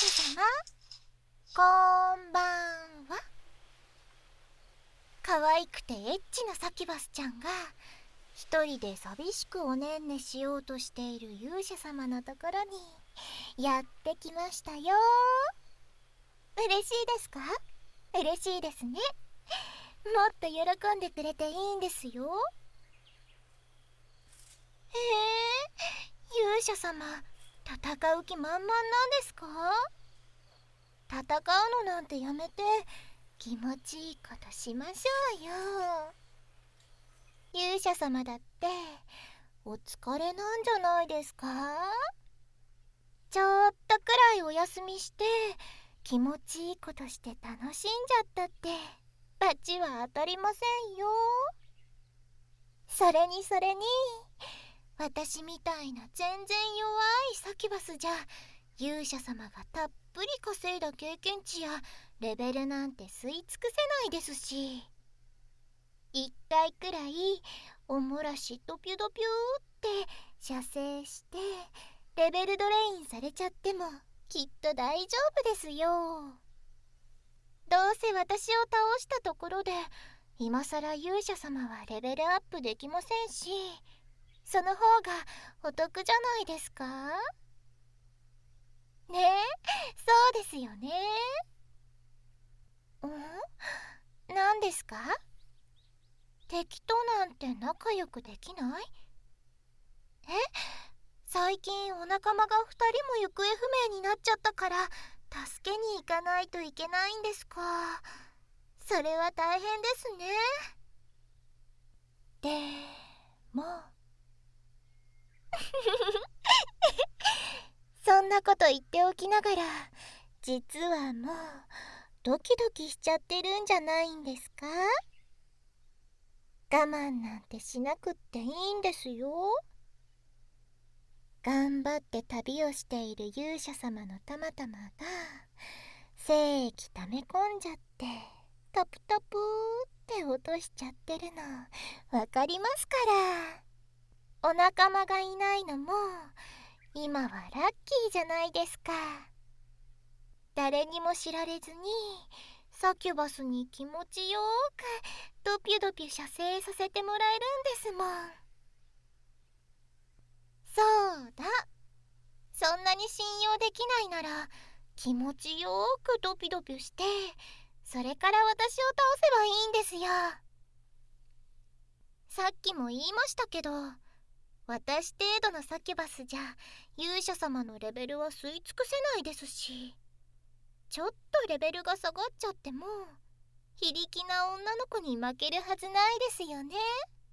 者様、こんばんは。可愛くてエッチなサキュバスちゃんが一人で寂しくおねんねしようとしている勇者様のところにやってきましたよ。嬉しいですか？嬉しいですね。もっと喜んでくれていいんですよ。勇者様、戦う気満々なんですか？戦うのなんてやめて気持ちいいことしましょうよ。勇者様だってお疲れなんじゃないですか？ちょっとくらいお休みして気持ちいいことして楽しんじゃったって罰は当たりませんよ。それに私みたいな全然弱いサキュバスじゃ勇者様がたっぷり稼いだ経験値やレベルなんて吸い尽くせないですし、一回くらいおもらしドピュドピュって射精してレベルドレインされちゃってもきっと大丈夫ですよ。どうせ私を倒したところで今さら勇者様はレベルアップできませんし、その方がお得じゃないですか？ねえ、そうですよね。何ですか？敵となんて仲良くできない？最近お仲間が2人も行方不明になっちゃったから助けに行かないといけないんですか。それは大変ですね。でもそんなこと言っておきながら実はもうドキドキしちゃってるんじゃないんですか？我慢なんてしなくっていいんですよ。頑張って旅をしている勇者様のたまたまが精液溜め込んじゃってタプタプって落としちゃってるのわかりますから。お仲間がいないのも今はラッキーじゃないですか。誰にも知られずにサキュバスに気持ちよくドピュドピュ射精させてもらえるんですもん。そうだ、そんなに信用できないなら気持ちよくドピドピュしてそれから私を倒せばいいんですよ。さっきも言いましたけど私程度のサキュバスじゃ勇者様のレベルは吸い尽くせないですし、ちょっとレベルが下がっちゃっても非力な女の子に負けるはずないですよね。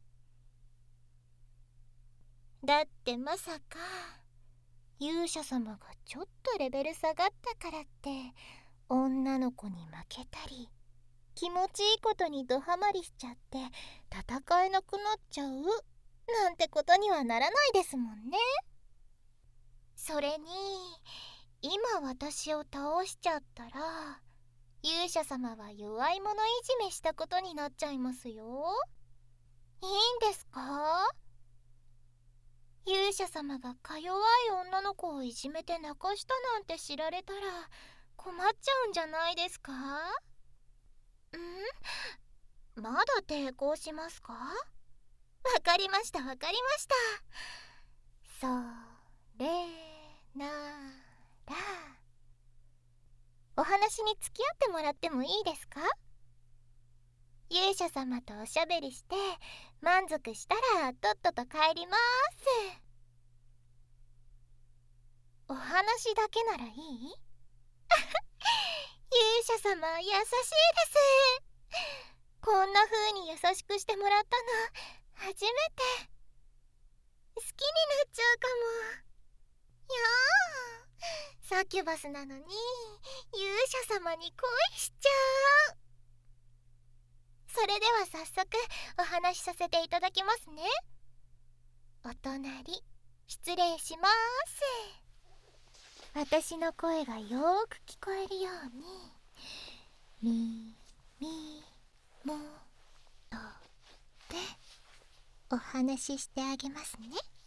だってまさか勇者様がちょっとレベル下がったからって女の子に負けたり気持ちいいことにドハマりしちゃって戦えなくなっちゃうなんてことにはならないですもんね。それに今私を倒しちゃったら勇者様は弱い者いじめしたことになっちゃいますよ。いいんですか？勇者様がか弱い女の子をいじめて泣かしたなんて知られたら困っちゃうんじゃないですか？まだ抵抗しますか？わかりました。それならお話に付き合ってもらってもいいですか？勇者様とおしゃべりして満足したらとっとと帰ります。お話だけならいい？勇者様優しいです。こんな風に優しくしてもらったの初めて。好きになっちゃうかも。サキュバスなのに勇者様に恋しちゃう。それでは早速お話しさせていただきますね。お隣失礼します。私の声がよーく聞こえるように耳元でお話ししてあげますね。